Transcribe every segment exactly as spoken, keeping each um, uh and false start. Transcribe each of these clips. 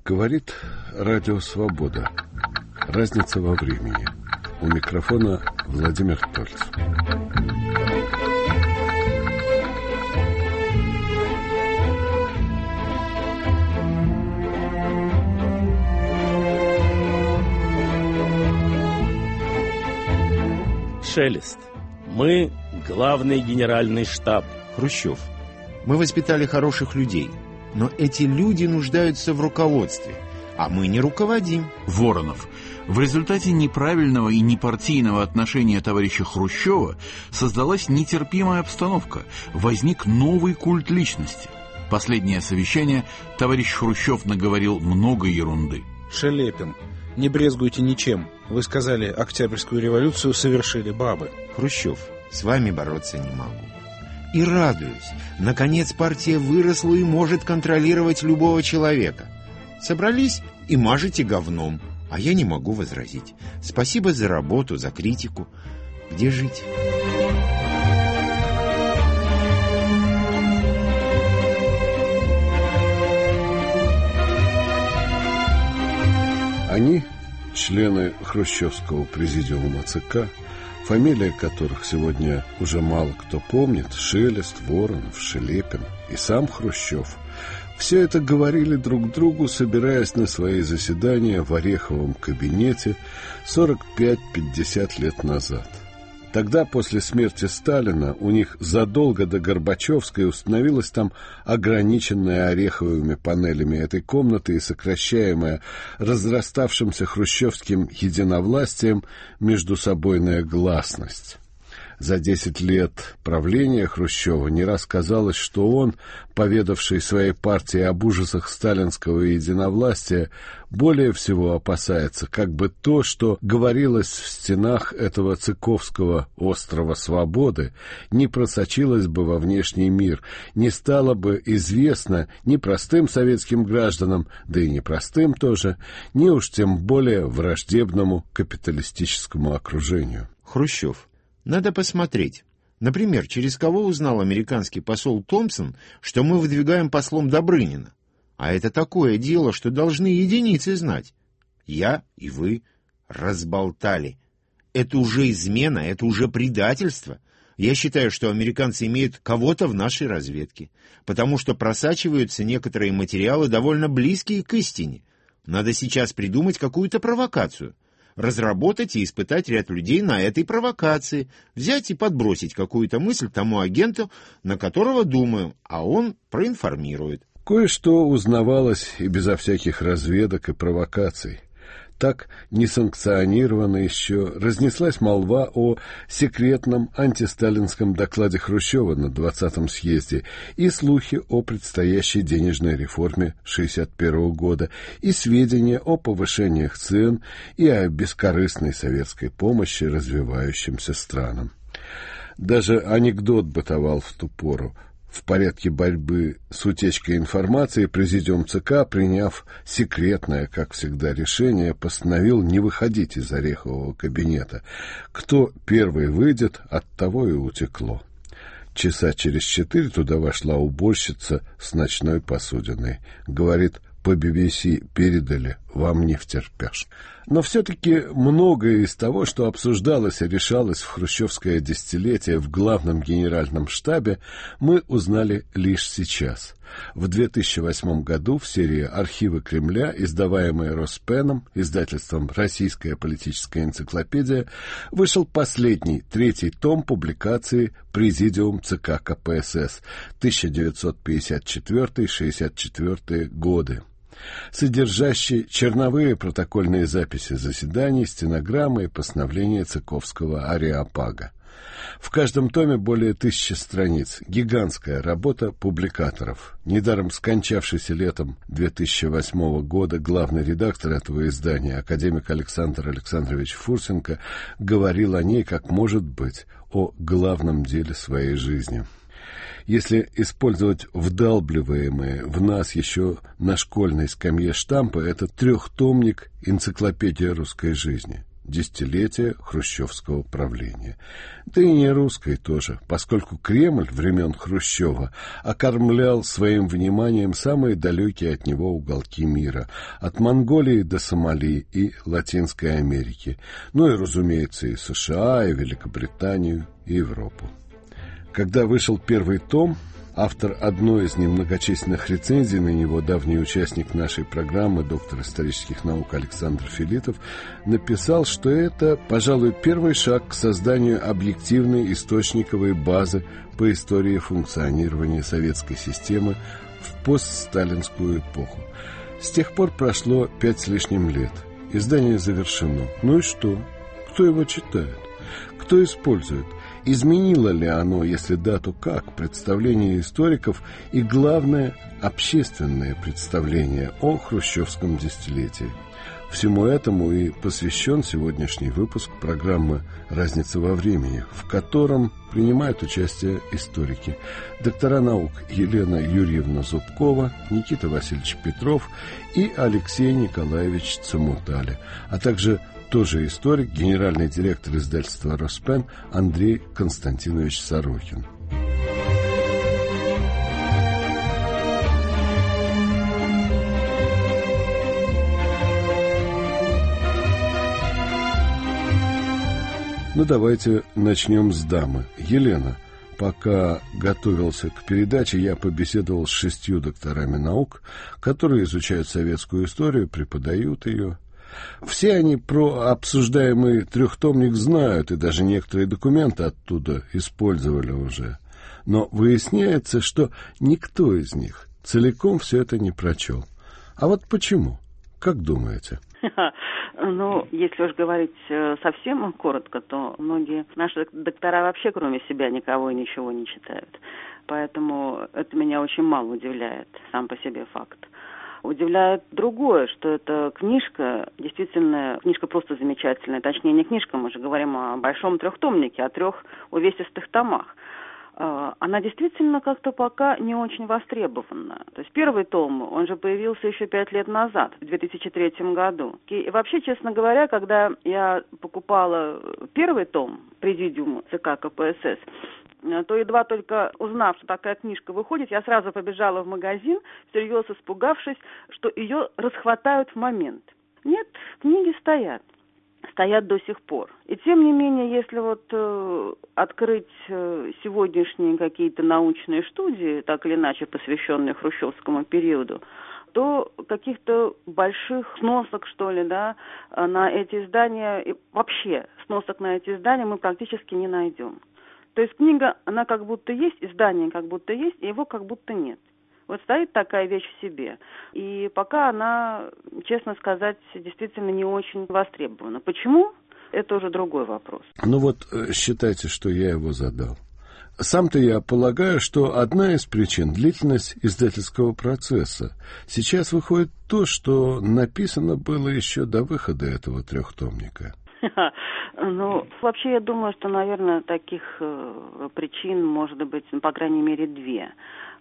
Говорит Радио Свобода. Разница во времени. У микрофона Владимир Тольц. Шелест. Мы — главный генеральный штаб. Хрущев. Мы воспитали хороших людей, но эти люди нуждаются в руководстве, а мы не руководим. Воронов. В результате неправильного и непартийного отношения товарища Хрущева создалась нетерпимая обстановка, возник новый культ личности. Последнее совещание товарищ Хрущев наговорил много ерунды. Шелепин. Не брезгуйте ничем. Вы сказали, Октябрьскую революцию совершили бабы. Хрущев. С вами бороться не могу. И радуюсь. Наконец партия выросла и может контролировать любого человека. Собрались и мажете говном. А я не могу возразить. Спасибо за работу, за критику. Где жить? Они, члены хрущевского президиума ЦК, фамилии которых сегодня уже мало кто помнит, Шелест, Воронов, Шелепин и сам Хрущев, все это говорили друг другу, собираясь на свои заседания в Ореховом кабинете сорок пять - пятьдесят лет назад. Тогда, после смерти Сталина, у них задолго до Горбачевской установилась там ограниченная ореховыми панелями этой комнаты и сокращаемая разраставшимся хрущевским единовластием междусобойная гласность. За десять лет правления Хрущева не раз казалось, что он, поведавший своей партии об ужасах сталинского единовластия, более всего опасается, как бы то, что говорилось в стенах этого цыковского острова свободы, не просочилось бы во внешний мир, не стало бы известно ни простым советским гражданам, да и непростым тоже, ни уж тем более враждебному капиталистическому окружению. Хрущев. Надо посмотреть. Например, через кого узнал американский посол Томпсон, что мы выдвигаем послом Добрынина? А это такое дело, что должны единицы знать. Я и вы разболтали. Это уже измена, это уже предательство. Я считаю, что американцы имеют кого-то в нашей разведке, потому что просачиваются некоторые материалы, довольно близкие к истине. Надо сейчас придумать какую-то провокацию. Разработать и испытать ряд людей на этой провокации, взять и подбросить какую-то мысль тому агенту, на которого думаю, а он проинформирует. Кое-что узнавалось и безо всяких разведок и провокаций. Так несанкционированно еще разнеслась молва о секретном антисталинском докладе Хрущева на двадцатом съезде и слухи о предстоящей денежной реформе шестьдесят первого года, и сведения о повышениях цен и о бескорыстной советской помощи развивающимся странам. Даже анекдот бытовал в ту пору. В порядке борьбы с утечкой информации президиум ЦК, приняв секретное, как всегда, решение, постановил не выходить из Орехового кабинета. Кто первый выйдет, от того и утекло. Часа через четыре туда вошла уборщица с ночной посудиной. Говорит, по би би си передали, вам не втерпешь. Но все-таки многое из того, что обсуждалось и решалось в хрущевское десятилетие в главном генеральном штабе, мы узнали лишь сейчас. В две тысячи восьмом году в серии «Архивы Кремля», издаваемой Роспеном, издательством «Российская политическая энциклопедия», вышел последний, третий том публикации «Президиум ЦК ка пэ эс эс» тысяча девятьсот пятьдесят четвёртый — шестьдесят четвёртый годы, содержащий черновые протокольные записи заседаний, стенограммы и постановления Цыковского ареопага. В каждом томе более тысячи страниц. Гигантская работа публикаторов. Недаром скончавшийся летом две тысячи восьмого года главный редактор этого издания, академик Александр Александрович Фурсенко, говорил о ней, как может быть, о главном деле своей жизни. Если использовать вдалбливаемые в нас еще на школьной скамье штампы, это трехтомник «Энциклопедия русской жизни». десятилетия хрущевского правления. Да и не русской тоже, поскольку Кремль времен Хрущева окормлял своим вниманием самые далекие от него уголки мира, от Монголии до Сомали и Латинской Америки, ну и, разумеется, и США, и Великобританию, и Европу. Когда вышел первый том, автор одной из немногочисленных рецензий на него, давний участник нашей программы, доктор исторических наук Александр Филитов, написал, что это, пожалуй, первый шаг к созданию объективной источниковой базы по истории функционирования советской системы в постсталинскую эпоху. С тех пор прошло пять с лишним лет. Издание завершено. Ну и что? Кто его читает? Кто использует? Изменило ли оно, если да, то как, представление историков и, главное, общественное представление о хрущевском десятилетии? Всему этому и посвящен сегодняшний выпуск программы «Разница во времени», в котором принимают участие историки. Доктора наук Елена Юрьевна Зубкова, Никита Васильевич Петров и Алексей Николаевич Цимутали, а также тоже историк, генеральный директор издательства «Роспен» Андрей Константинович Сорокин. Ну, давайте начнем с дамы. Елена, пока готовился к передаче, я побеседовал с шестью докторами наук, которые изучают советскую историю, преподают ее. Все они про обсуждаемый трехтомник знают, и даже некоторые документы оттуда использовали уже. Но выясняется, что никто из них целиком все это не прочел. А вот почему? Как думаете? Ну, если уж говорить совсем коротко, то многие наши доктора вообще кроме себя никого и ничего не читают. Поэтому это меня очень мало удивляет, сам по себе факт. Удивляет другое, что эта книжка, действительно, книжка просто замечательная. Точнее, не книжка, мы же говорим о большом трехтомнике, о трех увесистых томах. Она действительно как-то пока не очень востребована. То есть первый том, он же появился еще пять лет назад, в две тысячи третьем году. И вообще, честно говоря, когда я покупала первый том «Президиум ЦК КПСС», то едва только узнав, что такая книжка выходит, я сразу побежала в магазин, всерьез испугавшись, что ее расхватают в момент. Нет, книги стоят. Стоят до сих пор. И тем не менее, если вот э, открыть э, сегодняшние какие-то научные студии, так или иначе посвященные хрущевскому периоду, то каких-то больших сносок, что ли, да, на эти издания, и вообще сносок на эти издания мы практически не найдем. То есть книга, она как будто есть, издание как будто есть, и его как будто нет. Вот стоит такая вещь в себе. И пока она, честно сказать, действительно не очень востребована. Почему? Это уже другой вопрос. Ну вот, считайте, что я его задал. Сам-то я полагаю, что одна из причин — длительность издательского процесса. Сейчас выходит то, что написано было еще до выхода этого трехтомника. Ну, вообще, я думаю, что, наверное, таких э, причин может быть, ну, по крайней мере, две.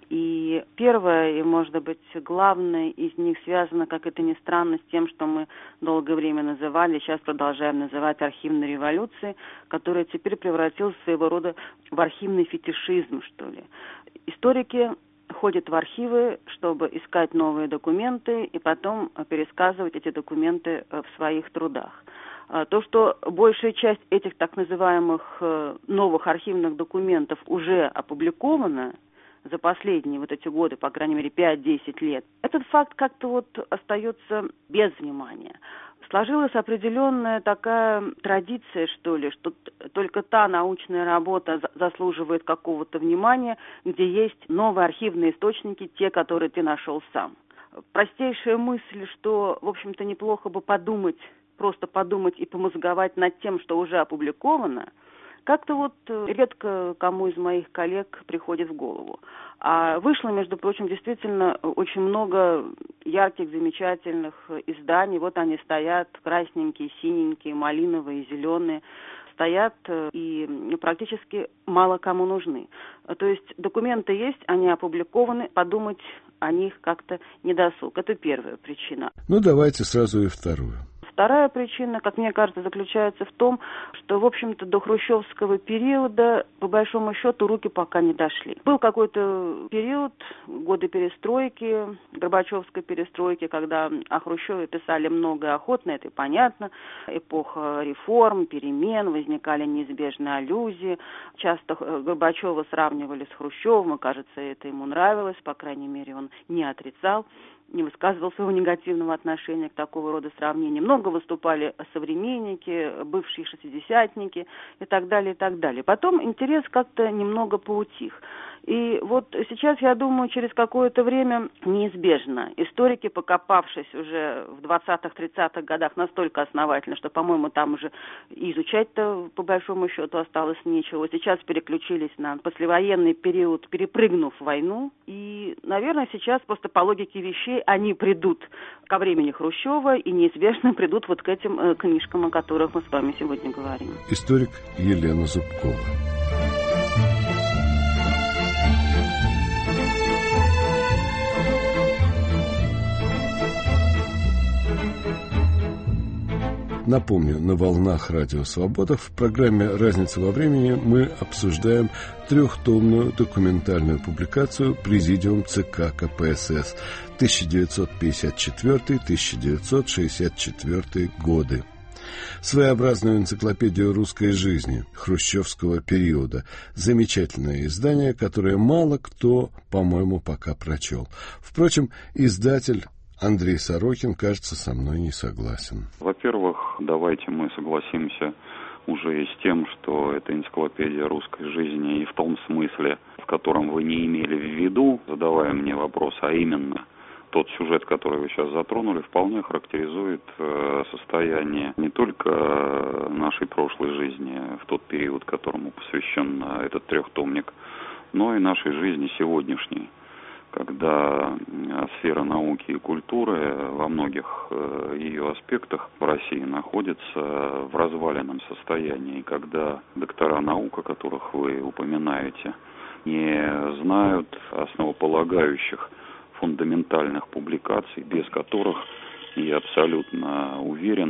И первое, и, может быть, главное из них связано, как это ни странно, с тем, что мы долгое время называли, сейчас продолжаем называть архивной революцией, которая теперь превратилась своего рода в архивный фетишизм, что ли. Историки ходят в архивы, чтобы искать новые документы и потом пересказывать эти документы в своих трудах. То, что большая часть этих так называемых новых архивных документов уже опубликована за последние вот эти годы, по крайней мере, пять-десять лет, этот факт как-то вот остается без внимания. Сложилась определенная такая традиция, что ли, что только та научная работа заслуживает какого-то внимания, где есть новые архивные источники, те, которые ты нашел сам. Простейшая мысль, что, в общем-то, неплохо бы подумать, просто подумать и помозговать над тем, что уже опубликовано, как-то вот редко кому из моих коллег приходит в голову. А вышло, между прочим, действительно очень много ярких, замечательных изданий. Вот они стоят, красненькие, синенькие, малиновые, зеленые. Стоят и практически мало кому нужны. То есть документы есть, они опубликованы, подумать о них как-то не досуг. Это первая причина. Ну, давайте сразу и вторую. вторая причина, как мне кажется, заключается в том, что, в общем-то, до хрущевского периода, по большому счету, руки пока не дошли. Был какой-то период, годы перестройки, Горбачевской перестройки, когда о Хрущеве писали много и охотно, это понятно. Эпоха реформ, перемен, возникали неизбежные аллюзии. Часто Горбачева сравнивали с Хрущевым, и, кажется, это ему нравилось, по крайней мере, он не отрицал, не высказывал своего негативного отношения к такого рода сравнениям. Много выступали современники, бывшие шестидесятники и так далее, и так далее. Потом интерес как-то немного поутих. И вот сейчас, я думаю, через какое-то время неизбежно историки, покопавшись уже в двадцатых-тридцатых годах настолько основательно, что, по-моему, там уже изучать-то по большому счету осталось нечего, сейчас переключились на послевоенный период, перепрыгнув войну. И, наверное, сейчас просто по логике вещей они придут ко времени Хрущева и неизбежно придут вот к этим э, книжкам, о которых мы с вами сегодня говорим. Историк Елена Зубкова. Напомню, на волнах Радио Свобода в программе «Разница во времени» мы обсуждаем трехтомную документальную публикацию «Президиум ЦК КПСС» тысяча девятьсот пятьдесят четвёртый — тысяча девятьсот шестьдесят четвёртый годы. Своеобразную энциклопедию русской жизни хрущевского периода. Замечательное издание, которое мало кто, по-моему, пока прочел. Впрочем, издатель Андрей Сорокин, кажется, со мной не согласен. Во-первых, давайте мы согласимся уже и с тем, что это энциклопедия русской жизни и в том смысле, в котором вы не имели в виду, задавая мне вопрос, а именно тот сюжет, который вы сейчас затронули, вполне характеризует состояние не только нашей прошлой жизни в тот период, которому посвящен этот трехтомник, но и нашей жизни сегодняшней, когда сфера науки и культуры во многих ее аспектах в России находится в разваленном состоянии, когда доктора наук, о которых вы упоминаете, не знают основополагающих фундаментальных публикаций, без которых, я абсолютно уверен,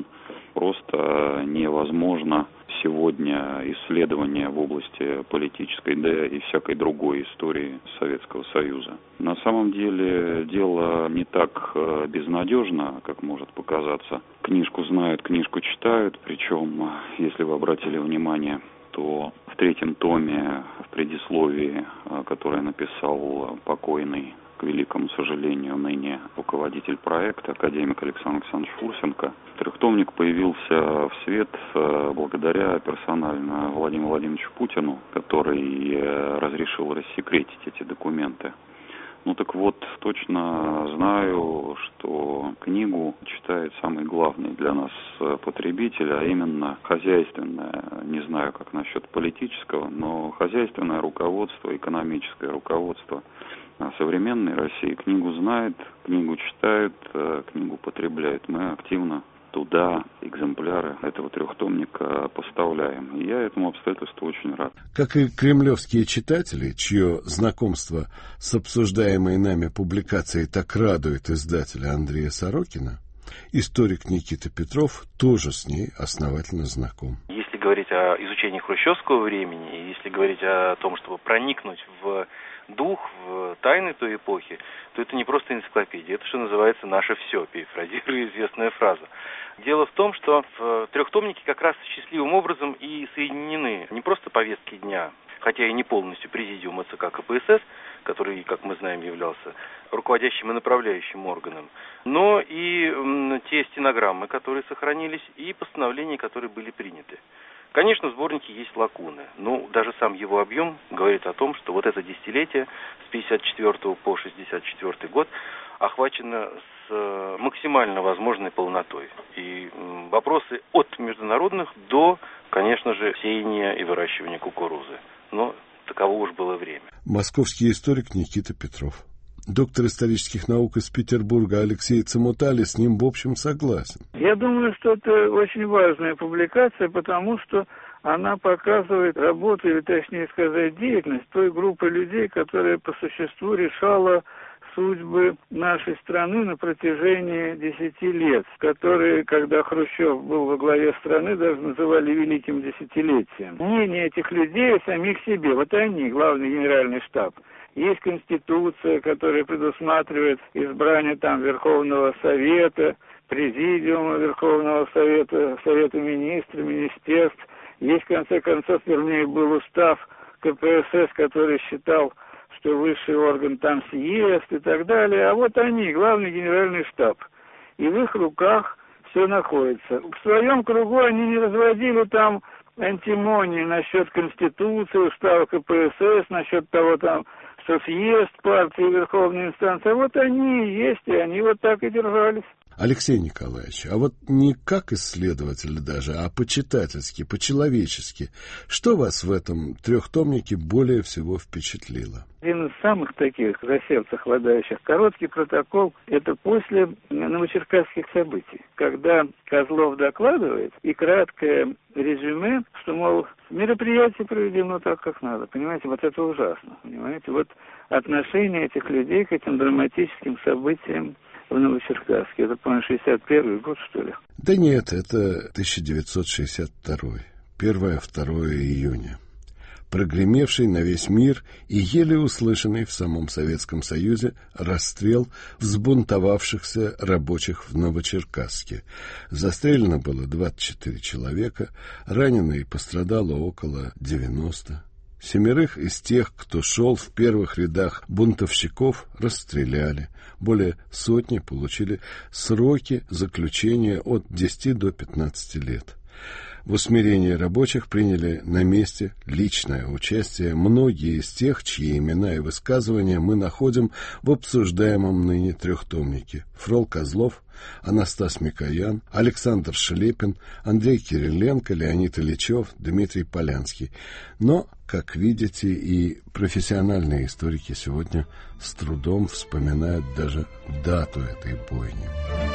просто невозможно сегодня исследования в области политической, да и всякой другой истории Советского Союза. На самом деле дело не так безнадежно, как может показаться. Книжку знают, книжку читают, причем, если вы обратили внимание, то в третьем томе, в предисловии, которое написал покойный, к великому сожалению, ныне руководитель проекта, академик Александр Александрович Фурсенко, трехтомник появился в свет благодаря персонально Владимиру Владимировичу Путину, который разрешил рассекретить эти документы. Ну так вот, точно знаю, что книгу читает самый главный для нас потребитель, а именно хозяйственное, не знаю, как насчет политического, но хозяйственное руководство, экономическое руководство современной России книгу знает, книгу читают, книгу потребляют. Мы активно туда экземпляры этого трехтомника поставляем. И я этому обстоятельству очень рад. Как и кремлевские читатели, чье знакомство с обсуждаемой нами публикацией так радует издателя Андрея Сорокина, историк Никита Петров тоже с ней основательно знаком. Если говорить о изучении хрущевского времени, если говорить о том, чтобы проникнуть в дух, в тайны той эпохи, то это не просто энциклопедия, это, что называется, наше все, перефразируя известная фраза. Дело в том, что в трехтомнике как раз счастливым образом и соединены не просто повестки дня, хотя и не полностью президиума ЦК КПСС, который, как мы знаем, являлся руководящим и направляющим органом, но и м, те стенограммы, которые сохранились, и постановления, которые были приняты. Конечно, в сборнике есть лакуны, но даже сам его объем говорит о том, что вот это десятилетие с пятьдесят четвёртого по шестьдесят четвёртый год охвачено с максимально возможной полнотой. И вопросы от международных до, конечно же, сеяния и выращивания кукурузы. Но таково уж было время. Московский историк Никита Петров. Доктор исторических наук из Петербурга Алексей Цимутали с ним в общем согласен. Я думаю, что это очень важная публикация, потому что она показывает работу, или точнее сказать, деятельность той группы людей, которая по существу решала судьбы нашей страны на протяжении десяти лет, которые, когда Хрущев был во главе страны, даже называли великим десятилетием. Мнение этих людей о самих себе, вот они, главный генеральный штаб. Есть Конституция, которая предусматривает избрание там Верховного Совета, Президиума Верховного Совета, Совета Министров, Министерств. Есть, в конце концов, вернее, был устав ка пэ эс эс, который считал, что высший орган там съезд и так далее. А вот они, главный генеральный штаб. И в их руках все находится. В своем кругу они не разводили там антимонии насчет Конституции, устава ка пэ эс эс, насчет того там, что съезд партии верховной инстанции. А вот они и есть, и они вот так и держались. Алексей Николаевич, а вот не как исследователь даже, а по-читательски, по-человечески, что вас в этом трехтомнике более всего впечатлило? Один из самых таких за сердце хватающих короткий протокол – это после новочеркасских событий, когда Козлов докладывает и краткое резюме, что, мол, мероприятие проведено так, как надо. Понимаете, вот это ужасно. Понимаете, вот отношение этих людей к этим драматическим событиям в Новочеркасске. Это, по-моему, шестьдесят первый год, что ли? Да нет, это тысяча девятьсот шестьдесят второй. первое-второе июня. Прогремевший на весь мир и еле услышанный в самом Советском Союзе расстрел взбунтовавшихся рабочих в Новочеркасске. Застрелено было двадцать четыре человека, ранено и пострадало около девяноста. Семерых из тех, кто шел в первых рядах бунтовщиков, расстреляли. Более сотни получили сроки заключения от десяти до пятнадцати лет. В усмирении рабочих приняли на месте личное участие многие из тех, чьи имена и высказывания мы находим в обсуждаемом ныне трехтомнике. Фрол Козлов, Анастас Микоян, Александр Шлепин, Андрей Кириленко, Леонид Ильичев, Дмитрий Полянский. Но, как видите, и профессиональные историки сегодня с трудом вспоминают даже дату этой бойни.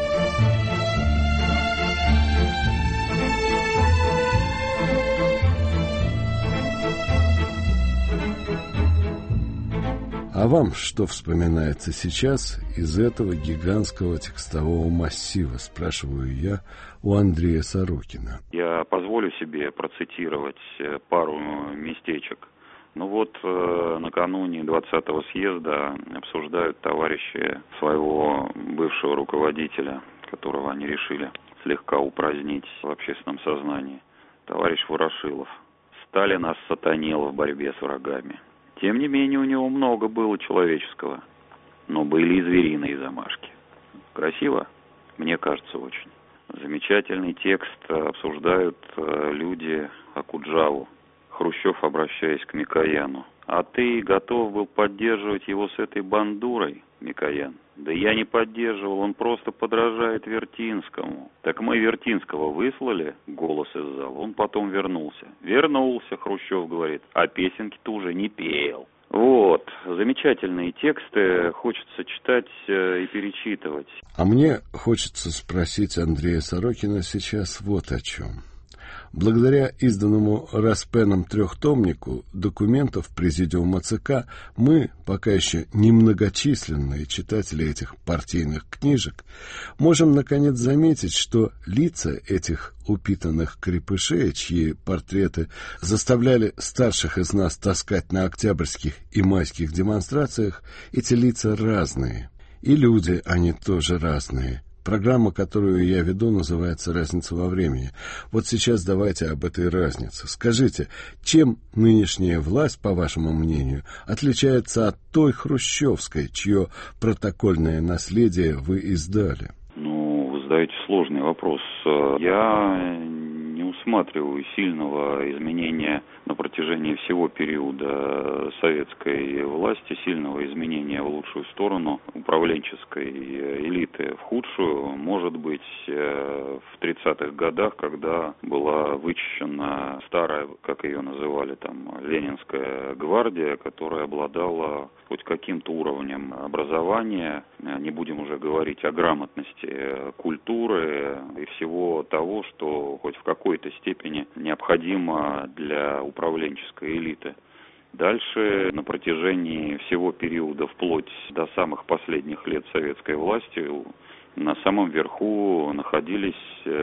А вам что вспоминается сейчас из этого гигантского текстового массива, спрашиваю я у Андрея Сорокина. Я позволю себе процитировать пару местечек. Ну вот, э, накануне двадцатого съезда обсуждают товарищи своего бывшего руководителя, которого они решили слегка упразднить в общественном сознании. Товарищ Ворошилов. Сталин осатанел в борьбе с врагами. Тем не менее, у него много было человеческого, но были и звериные замашки. Красиво? Мне кажется, очень. Замечательный текст обсуждают люди Окуджаву. Хрущев, обращаясь к Микояну. А ты готов был поддерживать его с этой бандурой, Микоян? Да я не поддерживал, он просто подражает Вертинскому. Так мы Вертинского выслали, голос из зала, он потом вернулся. Вернулся, Хрущев говорит, а песенки-то уже не пел. Вот, замечательные тексты, хочется читать и перечитывать. А мне хочется спросить Андрея Сорокина сейчас вот о чем. Благодаря изданному Распеном трехтомнику документов Президиума ЦК мы, пока еще немногочисленные читатели этих партийных книжек, можем наконец заметить, что лица этих упитанных крепышей, чьи портреты заставляли старших из нас таскать на октябрьских и майских демонстрациях, эти лица разные. И люди, они тоже разные. Программа, которую я веду, называется «Разница во времени». Вот сейчас давайте об этой разнице. Скажите, чем нынешняя власть, по вашему мнению, отличается от той хрущевской, чье протокольное наследие вы издали? Ну, вы задаете сложный вопрос. Я не усматриваю сильного изменения на протяжении всего периода советской власти, сильного изменения в лучшую сторону управленческой элиты. В худшую, может быть, в тридцатых годах, когда была вычищена старая, как ее называли там, Ленинская гвардия, которая обладала хоть каким-то уровнем образования, не будем уже говорить о грамотности, культуры и всего того, что хоть в какой-то степени необходимо для управленческой элиты. Дальше, на протяжении всего периода, вплоть до самых последних лет советской власти, на самом верху находились,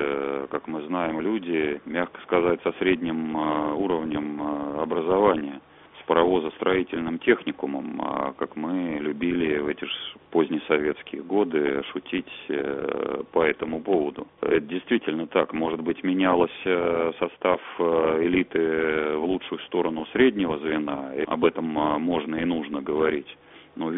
как мы знаем, люди, мягко сказать, со средним уровнем образования, с паровозостроительным техникумом, как мы любили в эти позднесоветские годы шутить по этому поводу. Это действительно так. Может быть, менялся состав элиты в лучшую сторону среднего звена, об этом можно и нужно говорить, но,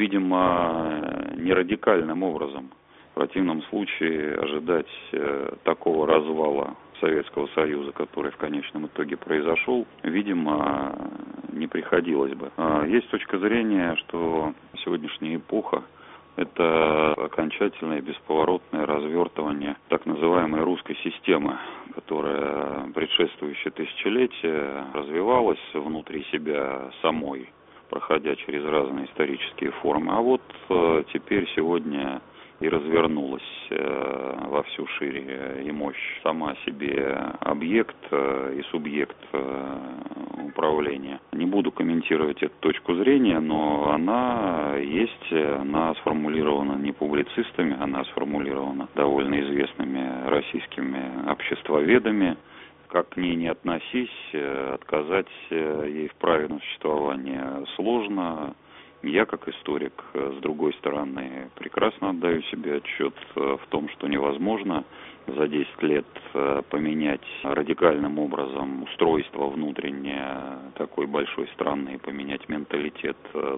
видимо, не радикальным образом. В противном случае ожидать э, такого развала Советского Союза, который в конечном итоге произошел, видимо, не приходилось бы. А есть точка зрения, что сегодняшняя эпоха – это окончательное бесповоротное развертывание так называемой русской системы, которая предшествующее тысячелетие развивалась внутри себя самой, проходя через разные исторические формы. А вот э, теперь, сегодня, и развернулась э, во всю шире и мощь сама себе объект э, и субъект э, управления. Не буду комментировать эту точку зрения, но она есть, она сформулирована не публицистами, она сформулирована довольно известными российскими обществоведами. Как к ней не относись, отказать ей в праве на существование сложно. Я, как историк, с другой стороны, прекрасно отдаю себе отчет в том, что невозможно за десять лет поменять радикальным образом устройство внутреннее такой большой страны, поменять менталитет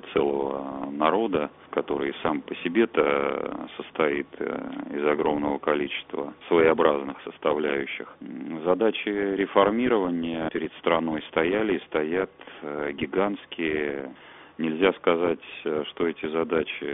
целого народа, который сам по себе-то состоит из огромного количества своеобразных составляющих. Задачи реформирования перед страной стояли и стоят гигантские. Нельзя сказать, что эти задачи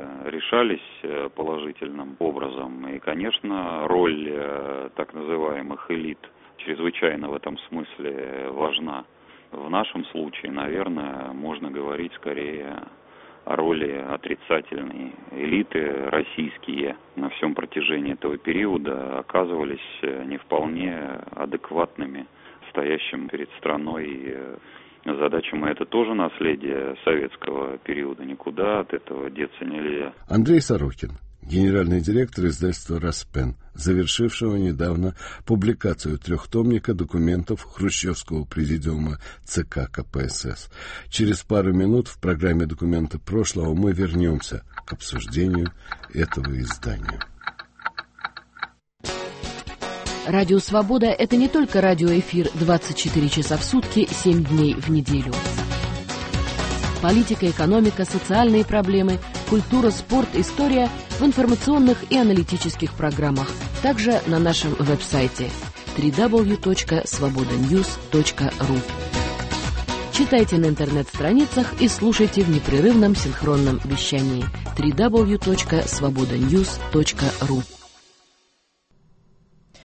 решались положительным образом. И, конечно, роль так называемых элит чрезвычайно в этом смысле важна. В нашем случае, наверное, можно говорить скорее о роли отрицательной. Элиты российские на всем протяжении этого периода оказывались не вполне адекватными стоящим перед страной задачам. Это тоже наследие советского периода. Никуда от этого деться нельзя. Андрей Сорокин, генеральный директор издательства «Распен», завершившего недавно публикацию трехтомника документов Хрущевского президиума ЦК КПСС. Через пару минут в программе «Документы прошлого» мы вернемся к обсуждению этого издания. Радио «Свобода» — это не только радиоэфир двадцать четыре часа в сутки, семь дней в неделю. Политика, экономика, социальные проблемы, культура, спорт, история в информационных и аналитических программах. Также на нашем веб-сайте дабл ю дабл ю дабл ю точка свобода ньюс точка ру. Читайте на интернет-страницах и слушайте в непрерывном синхронном вещании дабл ю дабл ю дабл ю точка свобода ньюс точка ру.